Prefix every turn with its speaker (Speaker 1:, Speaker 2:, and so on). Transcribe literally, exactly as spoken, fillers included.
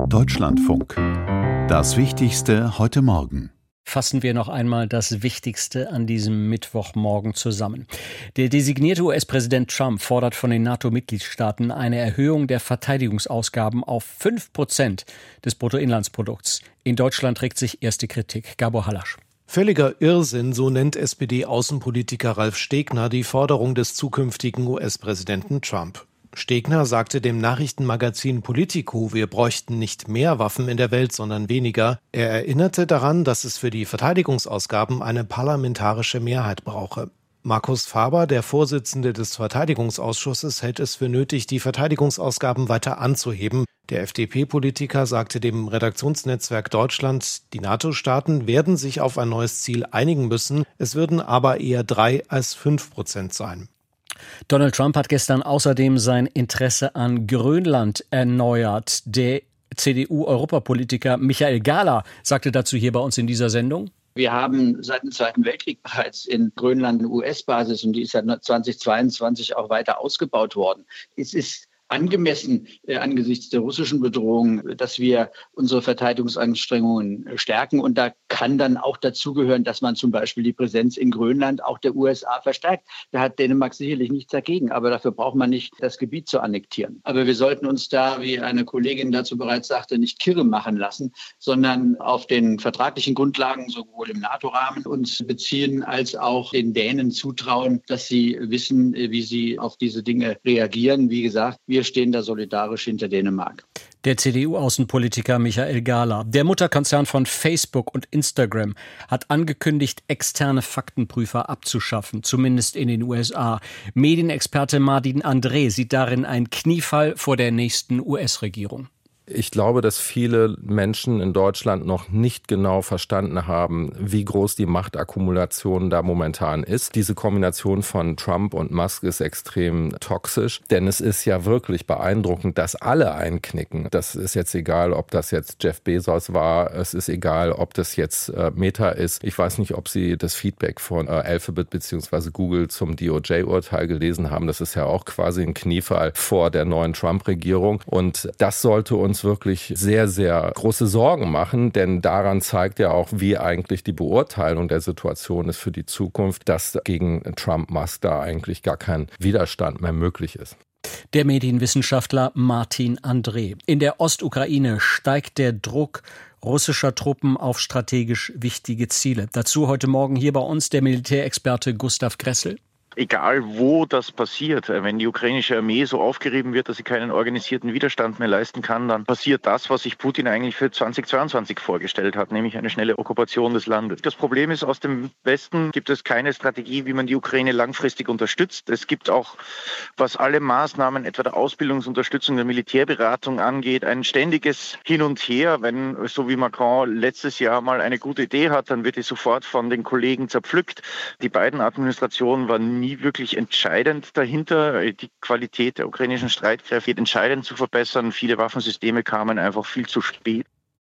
Speaker 1: Deutschlandfunk. Das Wichtigste heute Morgen.
Speaker 2: Fassen wir noch einmal das Wichtigste an diesem Mittwochmorgen zusammen. Der designierte U S-Präsident Trump fordert von den NATO-Mitgliedstaaten eine Erhöhung der Verteidigungsausgaben auf fünf Prozent des Bruttoinlandsprodukts. In Deutschland regt sich erste Kritik. Gabor Halasch.
Speaker 3: Völliger Irrsinn, so nennt S P D-Außenpolitiker Ralf Stegner die Forderung des zukünftigen U S-Präsidenten Trump. Stegner sagte dem Nachrichtenmagazin Politico, wir bräuchten nicht mehr Waffen in der Welt, sondern weniger. Er erinnerte daran, dass es für die Verteidigungsausgaben eine parlamentarische Mehrheit brauche. Markus Faber, der Vorsitzende des Verteidigungsausschusses, hält es für nötig, die Verteidigungsausgaben weiter anzuheben. Der F D P-Politiker sagte dem Redaktionsnetzwerk Deutschland, die NATO-Staaten werden sich auf ein neues Ziel einigen müssen. Es würden aber eher drei als fünf Prozent sein.
Speaker 2: Donald Trump hat gestern außerdem sein Interesse an Grönland erneuert. Der C D U-Europapolitiker Michael Gahler sagte dazu hier bei uns in dieser Sendung:
Speaker 4: Wir haben seit dem Zweiten Weltkrieg bereits in Grönland eine U S-Basis und die ist seit zweitausendzweiundzwanzig auch weiter ausgebaut worden. Es ist angemessen äh, angesichts der russischen Bedrohung, dass wir unsere Verteidigungsanstrengungen stärken. Und da kann dann auch dazugehören, dass man zum Beispiel die Präsenz in Grönland auch der U S A verstärkt. Da hat Dänemark sicherlich nichts dagegen, aber dafür braucht man nicht das Gebiet zu annektieren. Aber wir sollten uns da, wie eine Kollegin dazu bereits sagte, nicht kirre machen lassen, sondern auf den vertraglichen Grundlagen sowohl im NATO-Rahmen uns beziehen, als auch den Dänen zutrauen, dass sie wissen, wie sie auf diese Dinge reagieren. Wie gesagt, wir Wir stehen da solidarisch hinter Dänemark.
Speaker 2: Der C D U-Außenpolitiker Michael Gahler. Der Mutterkonzern von Facebook und Instagram hat angekündigt, externe Faktenprüfer abzuschaffen, zumindest in den U S A. Medienexperte Martin André sieht darin einen Kniefall vor der nächsten U S-Regierung.
Speaker 5: Ich glaube, dass viele Menschen in Deutschland noch nicht genau verstanden haben, wie groß die Machtakkumulation da momentan ist. Diese Kombination von Trump und Musk ist extrem toxisch, denn es ist ja wirklich beeindruckend, dass alle einknicken. Das ist jetzt egal, ob das jetzt Jeff Bezos war, es ist egal, ob das jetzt äh, Meta ist. Ich weiß nicht, ob Sie das Feedback von äh, Alphabet bzw. Google zum D O J-Urteil gelesen haben. Das ist ja auch quasi ein Kniefall vor der neuen Trump-Regierung und das sollte uns wirklich sehr, sehr große Sorgen machen, denn daran zeigt ja auch, wie eigentlich die Beurteilung der Situation ist für die Zukunft, dass gegen Trump-Musk da eigentlich gar kein Widerstand mehr möglich ist.
Speaker 2: Der Medienwissenschaftler Martin André. In der Ostukraine steigt der Druck russischer Truppen auf strategisch wichtige Ziele. Dazu heute Morgen hier bei uns der Militärexperte Gustav Gressel.
Speaker 6: Egal wo das passiert, wenn die ukrainische Armee so aufgerieben wird, dass sie keinen organisierten Widerstand mehr leisten kann, dann passiert das, was sich Putin eigentlich für zweitausendzweiundzwanzig vorgestellt hat, nämlich eine schnelle Okkupation des Landes. Das Problem ist, aus dem Westen gibt es keine Strategie, wie man die Ukraine langfristig unterstützt. Es gibt auch, was alle Maßnahmen, etwa der Ausbildungsunterstützung, der Militärberatung angeht, ein ständiges Hin und Her. Wenn, so wie Macron letztes Jahr mal eine gute Idee hat, dann wird die sofort von den Kollegen zerpflückt. Die beiden Administrationen waren nie nie wirklich entscheidend dahinter, die Qualität der ukrainischen Streitkräfte entscheidend zu verbessern. Viele Waffensysteme kamen einfach viel zu spät.